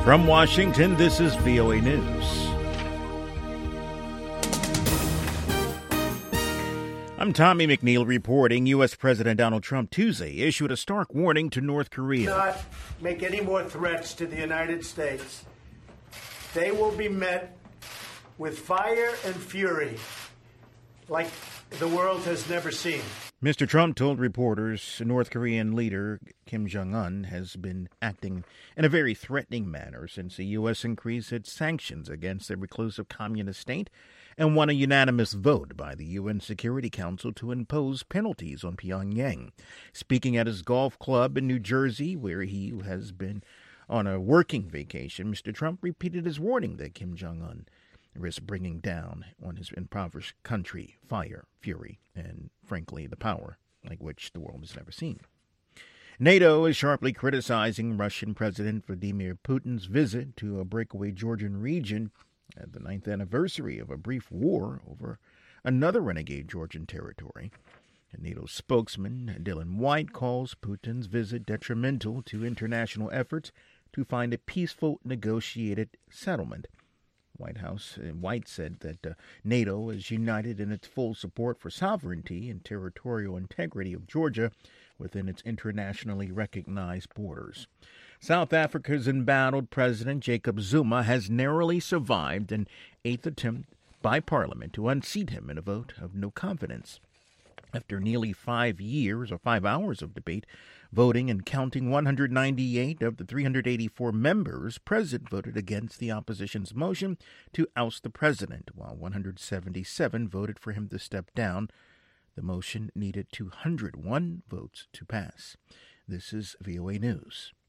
From Washington, this is VOA News. I'm Tommy McNeil reporting. U.S. President Donald Trump Tuesday issued a stark warning to North Korea. Not make any more threats to the United States. They will be met with fire and fury like the world has never seen. Mr. Trump told reporters North Korean leader Kim Jong-un has been acting in a very threatening manner since the U.S. increased its sanctions against the reclusive communist state and won a unanimous vote by the UN Security Council to impose penalties on Pyongyang. Speaking at his golf club in New Jersey, where he has been on a working vacation, Mr. Trump repeated his warning that Kim Jong-un risks bringing down on his impoverished country fire, fury, and, frankly, the power like which the world has never seen. NATO is sharply criticizing Russian President Vladimir Putin's visit to a breakaway Georgian region at the 9th anniversary of a brief war over another renegade Georgian territory. A NATO spokesman, Dylan White, calls Putin's visit detrimental to international efforts to find a peaceful, negotiated settlement. White said that NATO is united in its full support for sovereignty and territorial integrity of Georgia within its internationally recognized borders. South Africa's embattled President Jacob Zuma has narrowly survived an eighth attempt by Parliament to unseat him in a vote of no confidence. After nearly 5 hours of debate, voting and counting 198 of the 384 members present voted against the opposition's motion to oust the president, while 177 voted for him to step down. The motion needed 201 votes to pass. This is VOA News.